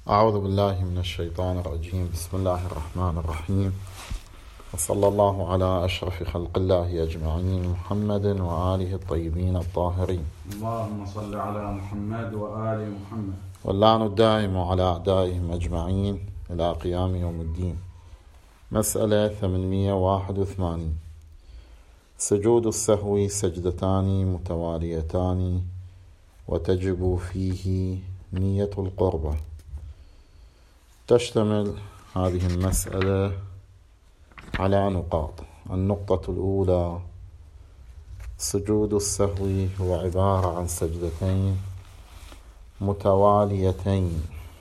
أعوذ بالله من الشيطان الرجيم. بسم الله الرحمن الرحيم، وصلى الله على أشرف خلق الله أجمعين، محمد وآله الطيبين الطاهرين. اللهم صل على محمد وآل محمد. واللعن الدائم على أعدائهم أجمعين إلى قيام يوم الدين. مسألة 881. سجود السهو سجدتان متواليتان وتجب فيه نية القربة. تشتمل هذه المسألة على نقاط. النقطة الأولى: سجود السهو هو عبارة عن سجدتين متواليتين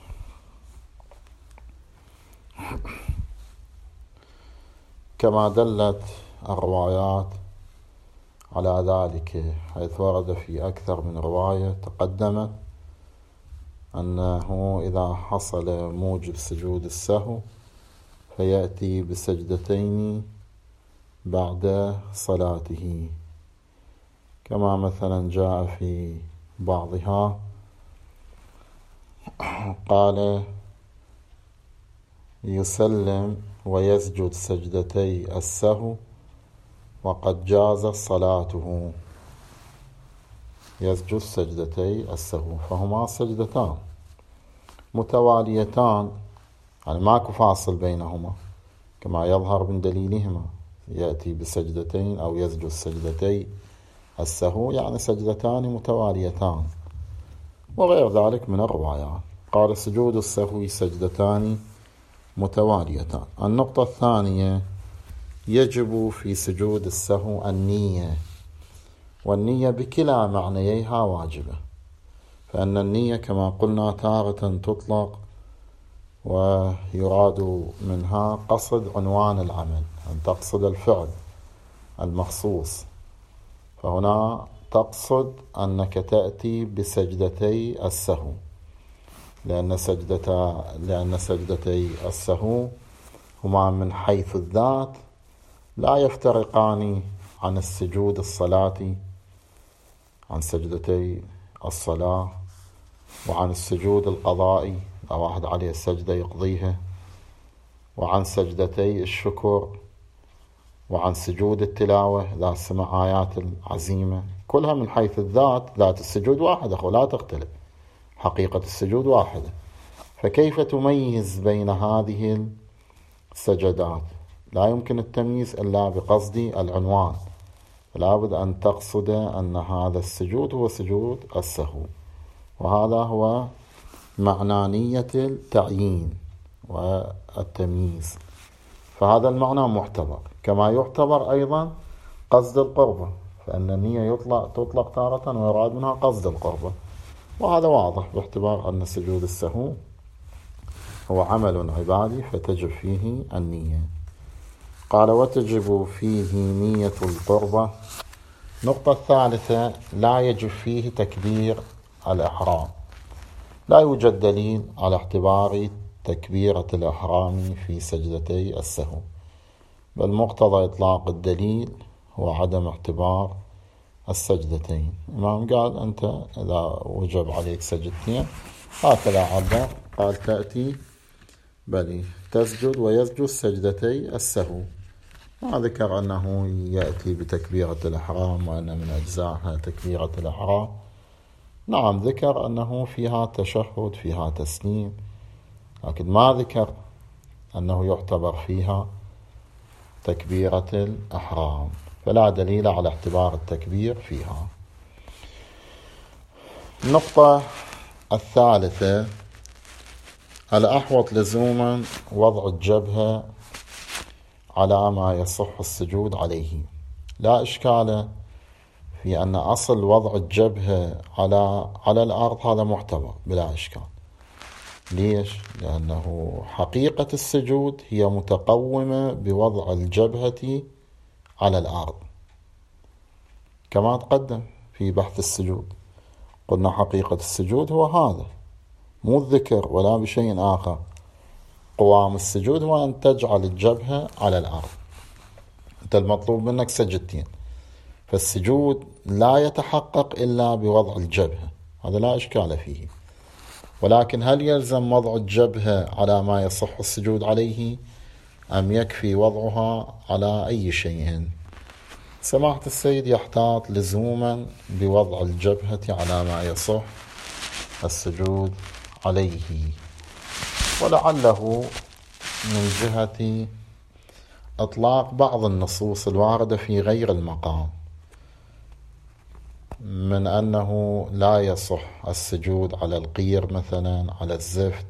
كما دلت الروايات على ذلك، حيث ورد في أكثر من رواية تقدمت أنه إذا حصل موجب سجود السهو فيأتي بسجدتين بعد صلاته، كما مثلا جاء في بعضها قال: يسلم ويسجد سجدتي السهو وقد جاز صلاته. يسجد سجدتي السهو، فهما سجدتان متواليتان، يعني ماكو فاصل بينهما كما يظهر من دليلهما. يأتي بسجدتين أو يسجد سجدتي السهو، يعني سجدتان متواليتان، وغير ذلك من الروايات. قال: سجود السهو سجدتان متواليتان. النقطة الثانية: يجب في سجود السهو النية، والنية بكلا معنييها واجبة، فإن النية كما قلنا تارة تطلق ويراد منها قصد عنوان العمل، أن تقصد الفعل المخصوص، فهنا تقصد أنك تأتي بسجدتي السهو، لأن سجدتي السهو هما من حيث الذات لا يفترقان عن السجود الصلاتي، عن سجدتي الصلاة، وعن السجود القضائي إذا واحد عليه السجدة يقضيها، وعن سجدتي الشكر، وعن سجود التلاوة إذا سمع آيات العزيمة. كلها من حيث الذات، ذات السجود واحدة لا تختلف، حقيقة السجود واحدة، فكيف تميز بين هذه السجدات؟ لا يمكن التمييز إلا بقصد العنوان، فلا بد أن تقصد أن هذا السجود هو سجود السهو، وهذا هو معنى نية التعيين والتمييز، فهذا المعنى معتبر، كما يعتبر أيضا قصد القربة، فإن النية تطلق تارة ويراد منها قصد القربة، وهذا واضح باعتبار أن سجود السهو هو عمل عبادي فتجب فيه النية. قال: وتجب فيه نية القربة. النقطة الثالثة: لا يجب فيه تكبير الإحرام. لا يوجد دليل على اعتبار تكبيرة الإحرام في سجدتي السهو، بل مقتضى إطلاق الدليل هو عدم اعتبار السجدتين. الإمام قال: أنت إذا وجب عليك سجدتين هكذا عبر، قال: تأتي بل تسجد ويسجد سجدتي السهو. ما ذكر أنه يأتي بتكبيرة الإحرام وأن من أجزائها تكبيرة الإحرام. نعم، ذكر أنه فيها تشهد، فيها تسليم، لكن ما ذكر أنه يعتبر فيها تكبيرة الإحرام، فلا دليل على اعتبار التكبير فيها. النقطة الثالثة: الأحوط لزوما وضع الجبهة على ما يصح السجود عليه. لا إشكال في أن أصل وضع الجبهة على الأرض هذا معتبر بلا إشكال. ليش؟ لأنه حقيقة السجود هي متقومة بوضع الجبهة على الأرض، كما تقدم في بحث السجود، قلنا حقيقة السجود هو هذا، مو الذكر ولا بشيء آخر. قوام السجود هو أن تجعل الجبهة على الأرض، أنت المطلوب منك سجدتين، فالسجود لا يتحقق إلا بوضع الجبهة، هذا لا إشكال فيه. ولكن هل يلزم وضع الجبهة على ما يصح السجود عليه أم يكفي وضعها على أي شيء؟ سماحة السيد يحتاط لزوما بوضع الجبهة على ما يصح السجود عليه، ولعله من جهة إطلاق بعض النصوص الواردة في غير المقام، من أنه لا يصح السجود على القير مثلا، على الزفت،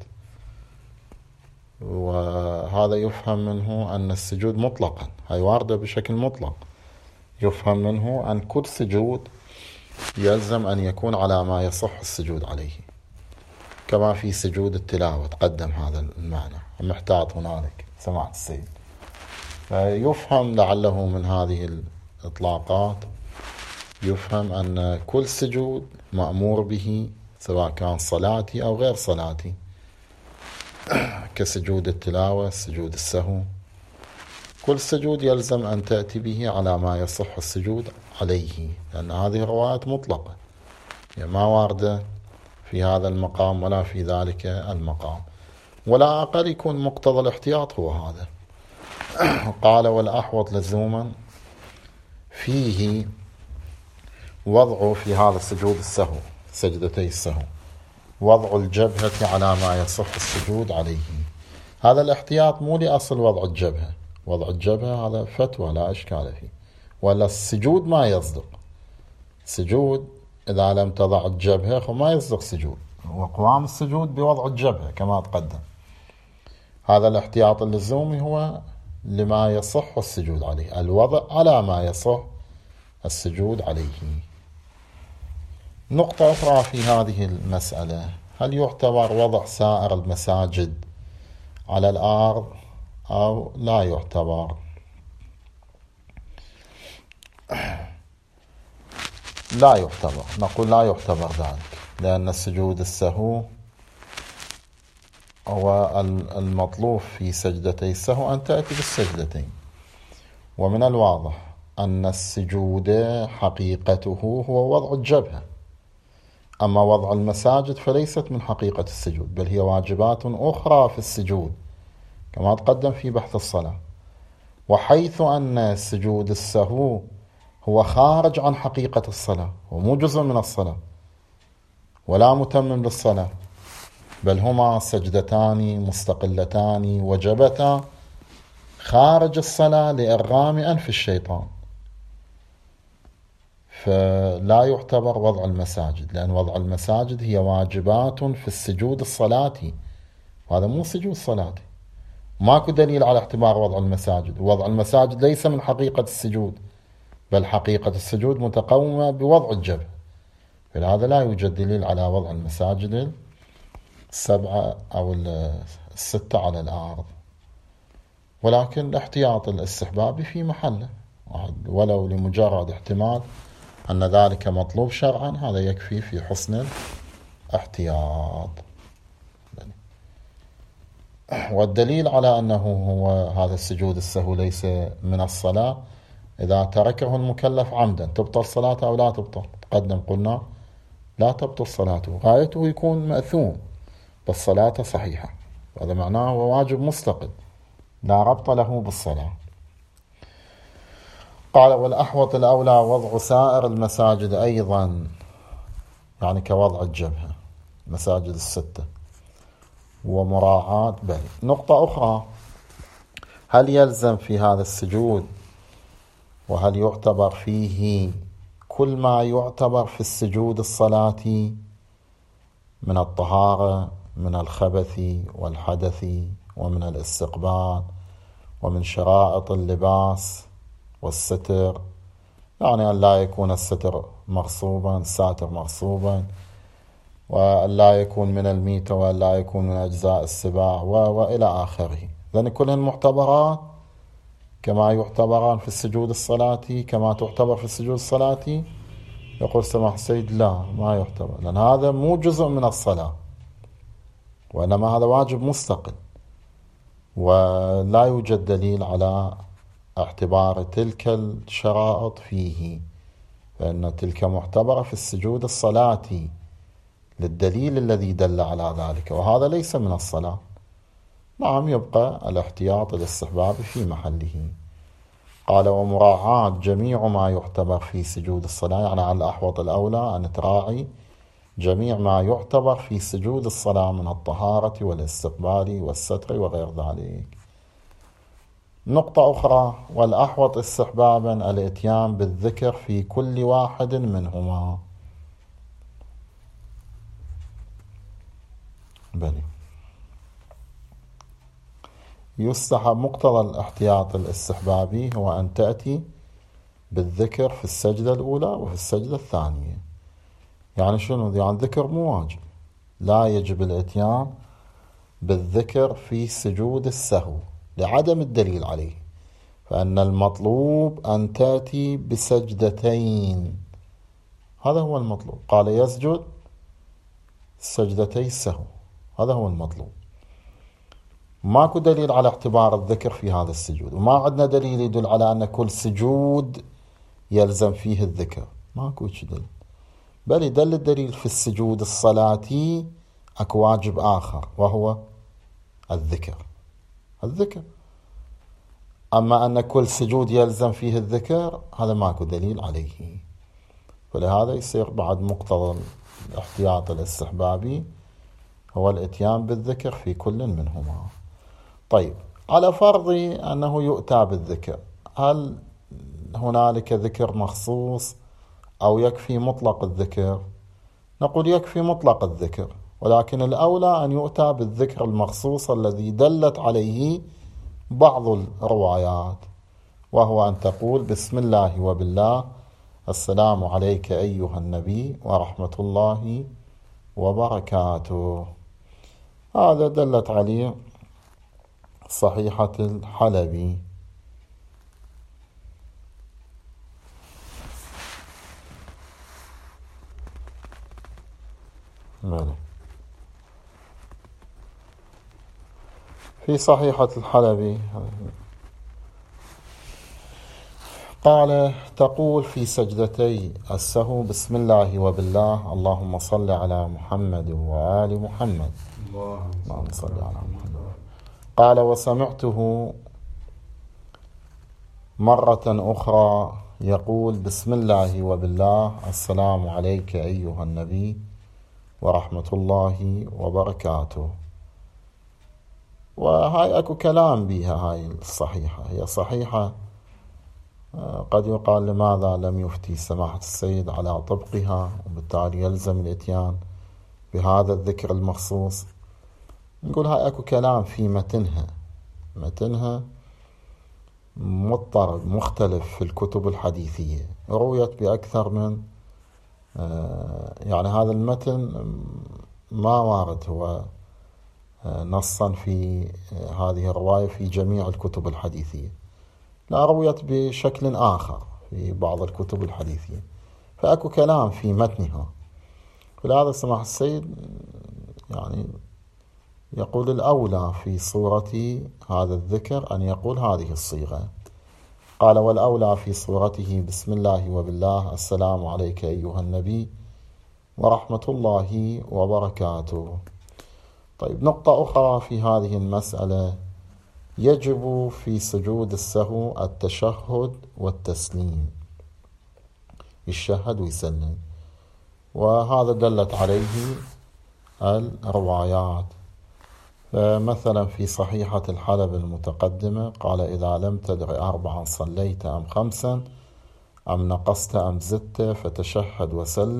وهذا يفهم منه أن السجود مطلقا، هي واردة بشكل مطلق، يفهم منه أن كل سجود يلزم أن يكون على ما يصح السجود عليه، كما في سجود التلاوة تقدم هذا المعنى، محتاط هنالك سماحة السيد. فيفهم لعله من هذه الإطلاقات يفهم أن كل سجود مأمور به سواء كان صلاتي أو غير صلاتي، كسجود التلاوة، سجود السهو، كل سجود يلزم أن تأتي به على ما يصح السجود عليه، لأن هذه روايات مطلقة يعني ما واردة في هذا المقام ولا في ذلك المقام، ولا أقل يكون مقتضى الاحتياط هو هذا. قال والأحوط لزوما فيه وضع في هذا السجود السهو، سجدتي السهو، وضع الجبهة على ما يصح السجود عليه. هذا الاحتياط مو لأصل وضع الجبهة، وضع الجبهة هذا فتوى لا إشكال فيه، ولا السجود ما يصدق، سجود إذا لم تضع الجبهة فما يصدق سجود، وقوام السجود بوضع الجبهة كما تقدم. هذا الاحتياط اللزومي هو لما يصح السجود عليه، الوضع على ما يصح السجود عليه. نقطة أخرى في هذه المسألة، هل يعتبر وضع سائر المساجد على الأرض أو لا يعتبر؟ لا يعتبر، نقول لا يعتبر ذلك، لأن السجود السهو هو المطلوب في سجدتي السهو أن تأتي بالسجدتين، ومن الواضح أن السجود حقيقته هو وضع الجبهة، أما وضع المساجد فليست من حقيقة السجود، بل هي واجبات أخرى في السجود كما تقدم في بحث الصلاة. وحيث أن سجود السهو هو خارج عن حقيقة الصلاة ومو جزء من الصلاة ولا متمم للصلاة، بل هما سجدتان مستقلتان وجبتا خارج الصلاة لإرغام أنف الشيطان، فلا يعتبر وضع المساجد، لأن وضع المساجد هي واجبات في السجود الصلاتي، وهذا مو سجود صلاتي، ماكو دليل على اعتبار وضع المساجد. وضع المساجد ليس من حقيقة السجود، بل حقيقة السجود متقومة بوضع الجبهة، فلهذا لا يوجد دليل على وضع المساجد السبعة أو الستة على الأرض، ولكن الاحتياط الاستحبابي في محله، ولو لمجرد احتمال أن ذلك مطلوب شرعا، هذا يكفي في حسن الاحتياط. والدليل على أنه هو هذا السجود السهو ليس من الصلاة إذا تركه المكلف عمدا، تبطل صلاته أو لا تبطل؟ تقدم قلنا لا تبطل صلاته، غايته يكون مأثوم بس صلاته صحيحة، هذا معناه هو واجب مستقل لا ربط له بالصلاة. قال والأحوط الأولى وضع سائر المساجد أيضا، يعني كوضع الجبهة مساجد الستة، ومراعاة بل. نقطة أخرى، هل يلزم في هذا السجود وهل يعتبر فيه كل ما يعتبر في السجود الصلاتي من الطهارة، من الخبث والحدث ومن الاستقبال ومن شرائط اللباس والستر، يعني أن لا يكون الستر مغصوبا، الساتر مغصوبا، وأن لا يكون من الميتة، وأن لا يكون من أجزاء السباع وإلى آخره، لأن كلهن معتبرات كما يعتبران في السجود الصلاتي كما تعتبر في السجود الصلاتي. يقول سماح السيد لا ما يعتبر، لأن هذا مو جزء من الصلاة، وإنما هذا واجب مستقل، ولا يوجد دليل على اعتبار تلك الشرائط فيه، فإن تلك معتبرة في السجود الصلاتي للدليل الذي دل على ذلك، وهذا ليس من الصلاة. نعم، يبقى الاحتياط الاستحباب في محله. قال ومراعاة جميع ما يعتبر في سجود الصلاة، يعني على الأحوط الأولى أن تراعي جميع ما يعتبر في سجود الصلاة من الطهارة والاستقبال والستر وغير ذلك. نقطة أخرى، والأحوط استحبابا الإتيان بالذكر في كل واحد منهما. بلي يستحب مقتضى الاحتياط الاستحبابي هو أن تأتي بالذكر في السجدة الأولى وفي السجدة الثانية. يعني شنو؟ يعني الذكر مو واجب، لا يجب الإتيان بالذكر في سجود السهو لعدم الدليل عليه، فأن المطلوب أن تأتي بسجدتين، هذا هو المطلوب. قال يسجد سجدتي السهو، هذا هو المطلوب. ماكو دليل على اعتبار الذكر في هذا السجود، وما عندنا دليل يدل على أن كل سجود يلزم فيه الذكر، ماكو دليل. بل يدل الدليل في السجود الصلاتي اكو واجب آخر وهو الذكر. أما أن كل سجود يلزم فيه الذكر هذا ماكو دليل عليه. فلهذا يصير بعد مقتضى الاحتياط الاستحبابي هو الاتيان بالذكر في كل منهما. طيب، على فرض أنه يؤتى بالذكر، هل هنالك ذكر مخصوص أو يكفي مطلق الذكر؟ نقول يكفي مطلق الذكر، ولكن الأولى أن يؤتى بالذكر المخصوص الذي دلت عليه بعض الروايات، وهو أن تقول بسم الله وبالله، السلام عليك أيها النبي ورحمة الله وبركاته. هذا دلت عليه صحيحة الحلبي. في صحيحة الحلبي قال تقول في سجدتي السهو بسم الله وبالله، اللهم صل على محمد وآل محمد. اللهم صل على محمد. قال وسمعته مرة أخرى يقول بسم الله وبالله، السلام عليك أيها النبي ورحمة الله وبركاته. وهاي أكو كلام بها، هاي الصحيحة هي صحيحة. قد يقال لماذا لم يفتي سماحة السيد على طبقها، وبالتالي يلزم الاتيان بهذا الذكر المخصوص. نقول هاي أكو كلام في متنها مضطرب مختلف في الكتب الحديثية، رويت بأكثر من يعني هذا المتن ما وارد هو نصا في هذه الرواية في جميع الكتب الحديثية، لا رويت بشكل آخر في بعض الكتب الحديثية، فأكو كلام في متنها. فلهذا سماحة السيد يعني يقول الأولى في صورة هذا الذكر أن يقول هذه الصيغة. قال والأولى في صورته بسم الله وبالله، السلام عليك أيها النبي ورحمة الله وبركاته. طيب، نقطة أخرى في هذه المسألة، يجب في سجود السهو التشهد والتسليم، يشهد ويسلم، وهذا دلت عليه الروايات. فمثلا في صحيحة الحلب المتقدمة قال إذا لم تدر 4 صليت أم 5 أم نقصت أم زدت فتشهد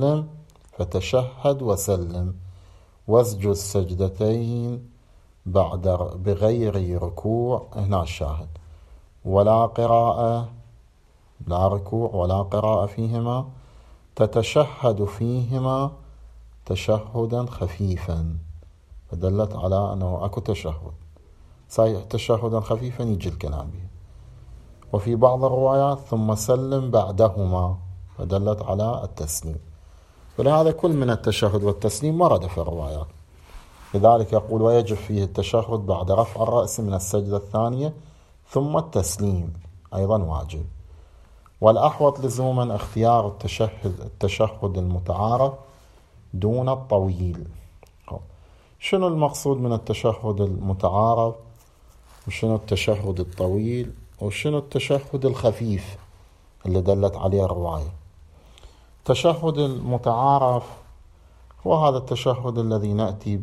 وسلم واسجد سجدتين بعد بغير ركوع، هنا الشاهد، ولا قراءة، لا ركوع ولا قراءة فيهما، تتشهد فيهما تشهدا خفيفا، فدلت على أنه أكو تشهد صحيح، تشهدا خفيفا يجي الكلام به. وفي بعض الروايات ثم سلم بعدهما، فدلت على التسليم. ولهذا كل من التشهد والتسليم ورد في الروايات. لذلك يقول ويجب فيه التشهد بعد رفع الرأس من السجدة الثانية، ثم التسليم أيضا واجب. والأحوط لزوما اختيار التشهد المتعارف دون الطويل. شنو المقصود من التشهد المتعارف، وشنو التشهد الطويل، وشنو التشهد الخفيف اللي دلت عليه الرواية؟ التشهد المتعارف هو هذا التشهد الذي نأتي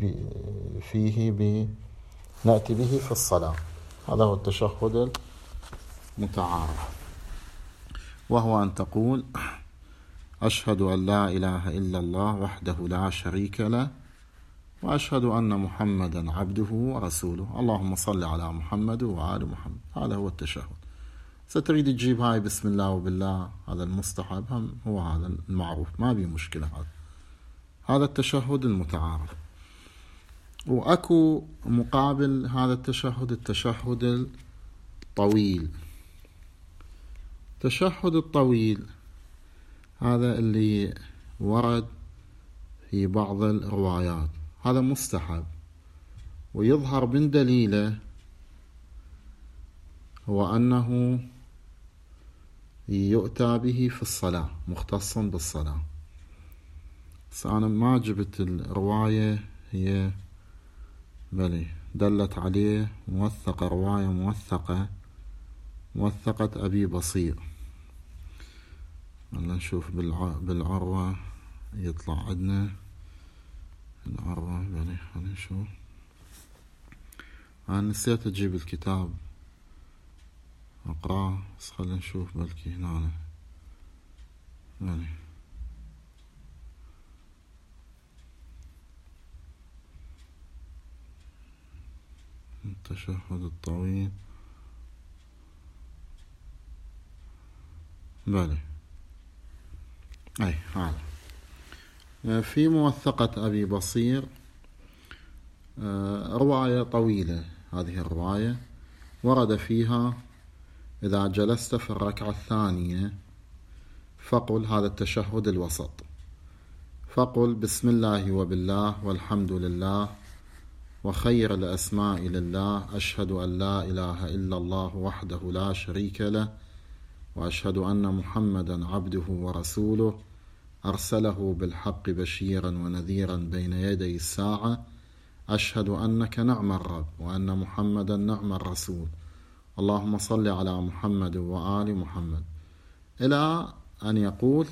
به في الصلاة. هذا هو التشهد المتعارف، وهو أن تقول: أشهد أن لا إله إلا الله وحده لا شريك له، وأشهد أن محمدا عبده ورسوله، اللهم صل على محمد وآل محمد. هذا هو التشهد. ستريد تجيب هاي بسم الله وبالله، هذا المستحب، هم هو هذا المعروف، ما بي مشكلة. هذا التشهد المتعارف. وأكو مقابل هذا التشهد التشهد الطويل. التشهد الطويل هذا اللي ورد في بعض الروايات، هذا مستحب، ويظهر من دليله هو أنه يؤتى به في الصلاة، مختص بالصلاة. بس أنا ما جبت الرواية، هي بلي دلت عليه موثقة، رواية موثقة أبي بصير. هلا نشوف بالعروة يطلع عندنا العروة، بلي خلينا نشوف. أنا نسيت أجيب الكتاب أقرأ، بس خلينا نشوف بلكي هنا. بلي التشهد الطويل، بلي أي هذا في موثقة أبي بصير رواية طويلة. هذه الرواية ورد فيها: إذا جلست في الركعة الثانية فقل هذا التشهد الوسط، فقل بسم الله وبالله والحمد لله وخير الأسماء لله، أشهد أن لا إله إلا الله وحده لا شريك له، وأشهد أن محمدا عبده ورسوله، أرسله بالحق بشيرا ونذيرا بين يدي الساعة، أشهد أنك نعم الرب وأن محمدا نعم الرسول، اللهم صل على محمد وآل محمد، إلى أن يقول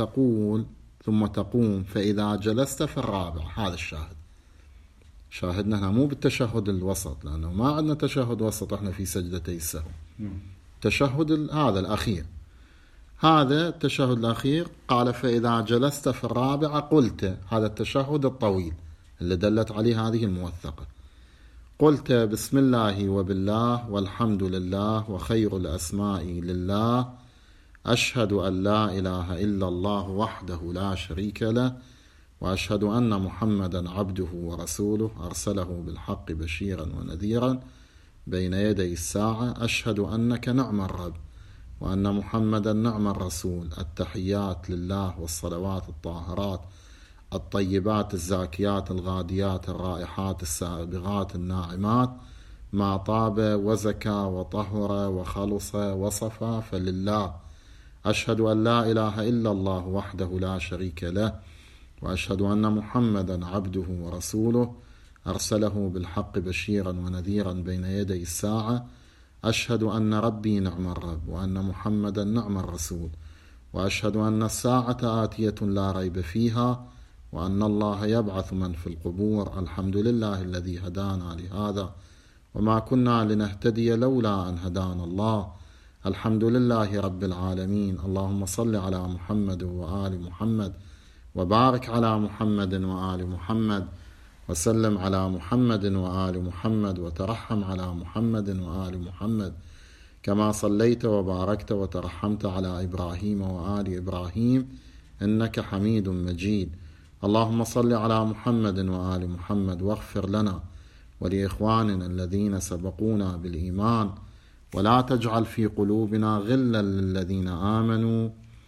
ثم تقوم فإذا جلست في الرابع. هذا الشاهد. شاهدنا هنا مو بالتشهد الوسط، لأنه ما عندنا تشهد وسط احنا في سجدتي السهو. تشهد هذا الأخير، هذا التشهد الأخير قال: فإذا جلست في الرابع قلت، هذا التشهد الطويل اللي دلت عليه هذه الموثقة، قلت بسم الله وبالله والحمد لله وخير الأسماء لله، أشهد أن لا إله إلا الله وحده لا شريك له، وأشهد أن محمدا عبده ورسوله، أرسله بالحق بشيرا ونذيرا بين يدي الساعة، أشهد أنك نعم الرب وأن محمدا نعم الرسول، التحيات لله والصلوات الطاهرات الطيبات الزاكيات الغاديات الرائحات السابغات الناعمات، ما طاب وزكى وطهر وخلص وصفى فلله، أشهد أن لا إله إلا الله وحده لا شريك له، وأشهد أن محمدا عبده ورسوله، أرسله بالحق بشيرا ونذيرا بين يدي الساعة، أشهد أن ربي نعم الرب وأن محمدا نعم الرسول، وأشهد أن الساعة آتية لا ريب فيها، وأن الله يبعث من في القبور، الحمد لله الذي هدانا لهذا وما كنا لنهتدي لولا أن هدانا الله، الحمد لله رب العالمين، اللهم صل على محمد وآل محمد وبارك على محمد وآل محمد وسلم على محمد وآل محمد وترحم على محمد وآل محمد كما صليت وباركت وترحمت على إبراهيم وآل إبراهيم إنك حميد مجيد، اللهم صل على محمد وآل محمد واغفر لنا ولإخواننا الذين سبقونا بالإيمان ولا تجعل في قلوبنا غلا للذين آمنوا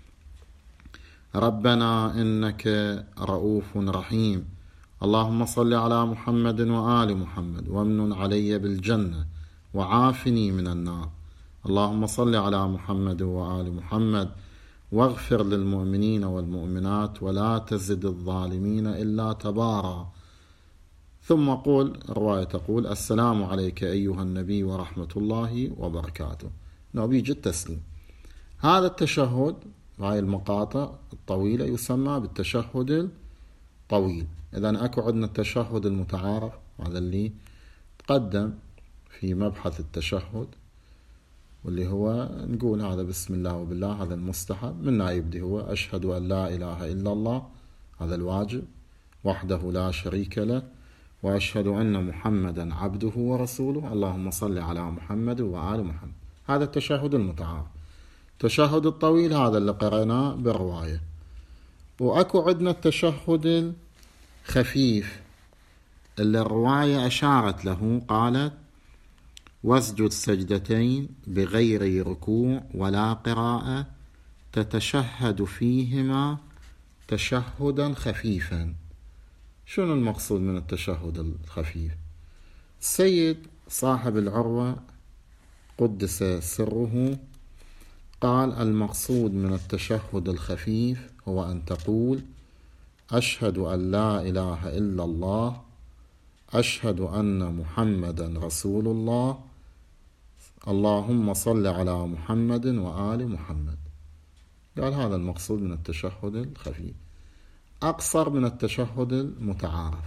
ربنا إنك رؤوف رحيم، اللهم صل على محمد وآل محمد وامنن علي بالجنة وعافني من النار، اللهم صل على محمد وآل محمد واغفر للمؤمنين والمؤمنات ولا تزد الظالمين إلا تبارا. ثم الرواية تقول السلام عليك أيها النبي ورحمة الله وبركاته. بيجي التسليم. هذا التشهد، هاي المقاطع الطويلة، يسمى بالتشهد الطويل. إذن أكو عندنا التشهد المتعارف، هذا اللي تقدم في مبحث التشهد، واللي هو نقول هذا بسم الله وبالله، هذا المستحب. منا يبدي هو أشهد أن لا إله إلا الله، هذا الواجب وحده لا شريك له، وأشهد أن محمدا عبده ورسوله، اللهم صل على محمد وآل محمد. هذا التشهد المتعارف. التشهد الطويل هذا اللي قرأناه بالرواية. وأكو عندنا التشهد الخفيف اللي الرواية أشارت له، قالت واسجد سجدتين بغير ركوع ولا قراءة تتشهد فيهما تشهدا خفيفا. شنو المقصود من التشهد الخفيف؟ السيد صاحب العروة قدس سره قال المقصود من التشهد الخفيف هو أن تقول أشهد أن لا إله إلا الله، أشهد أن محمدا رسول الله، اللهم صل على محمد وآل محمد. قال هذا المقصود من التشهد الخفيف، أقصر من التشهد المتعارف.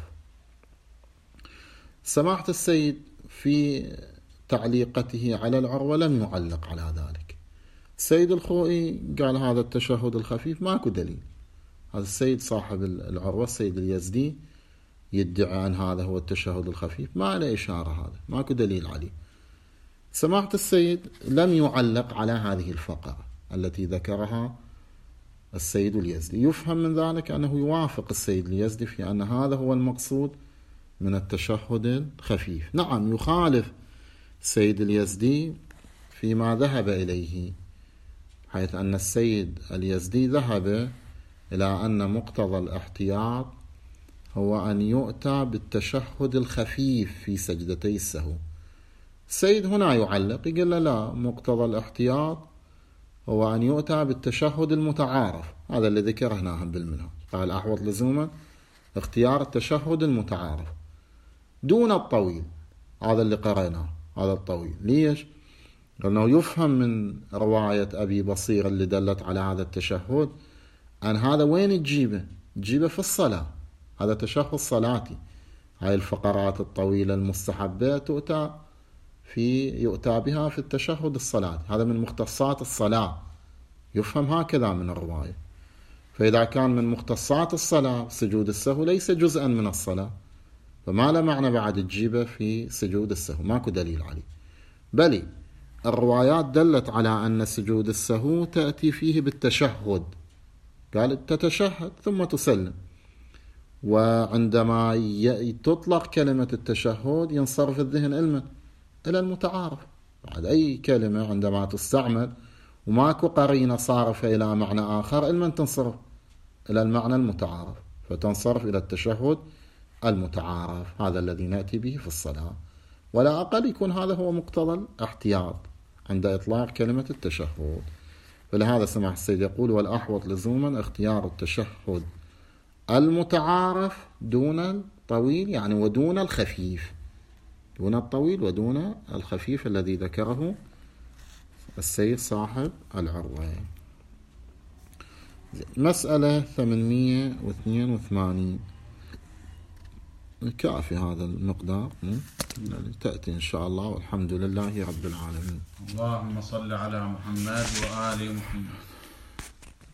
سماحة السيد في تعليقته على العروة لم يعلق على ذلك. السيد الخوئي قال هذا التشهد الخفيف ماكو دليل. هذا السيد صاحب العروة السيد اليزدي يدعي أن هذا هو التشهد الخفيف، ما له إشارة، هذا ماكو دليل عليه. سماحة السيد لم يعلق على هذه الفقرة التي ذكرها السيد اليزدي. يفهم من ذلك أنه يوافق السيد اليزدي في أن هذا هو المقصود من التشهد الخفيف. نعم، يخالف السيد اليزدي فيما ذهب إليه، حيث أن السيد اليزدي ذهب إلى أن مقتضى الاحتياط هو أن يؤتى بالتشهد الخفيف في سجدتي السهو. السيد هنا يعلق يقول لا، مقتضى الاحتياط هو أن يؤتى بالتشهد المتعارف، هذا اللي ذكره هنا بالمنهج. قال أحوط لزوما اختيار التشهد المتعارف دون الطويل، هذا اللي قرأناه، هذا الطويل. ليش؟ لأنه يفهم من رواية أبي بصير اللي دلت على هذا التشهد أن هذا وين تجيبه في الصلاة، هذا تشهد صلاتي. هاي الفقرات الطويلة المستحبة يؤتى بها في التشهد الصلاة، هذا من مختصات الصلاة، يفهم هكذا من الرواية. فإذا كان من مختصات الصلاة سجود السهو ليس جزءا من الصلاة، فما له معنى بعد تجيبه في سجود السهو، ماكو دليل عليه. بل الروايات دلت على أن سجود السهو تأتي فيه بالتشهد، قال تتشهد ثم تسلم. وعندما تطلق كلمة التشهد ينصرف الذهن إلى المتعارف. بعد أي كلمة عندما تستعمل وماكو قرينة صارفة إلى معنى آخر إلما تنصرف إلى المعنى المتعارف، فتنصرف إلى التشهد المتعارف، هذا الذي نأتي به في الصلاة. ولا أقل يكون هذا هو مقتضى الاحتياط عند إطلاق كلمة التشهد. فلهذا سمع السيد يقول والأحوط لزوما اختيار التشهد المتعارف دون الطويل، يعني ودون الخفيف، دون الطويل ودون الخفيف الذي ذكره السيد صاحب العروة. مسألة 882 كافي هذا المقدار، تأتي إن شاء الله، والحمد لله رب العالمين. اللهم صل على محمد وآل محمد.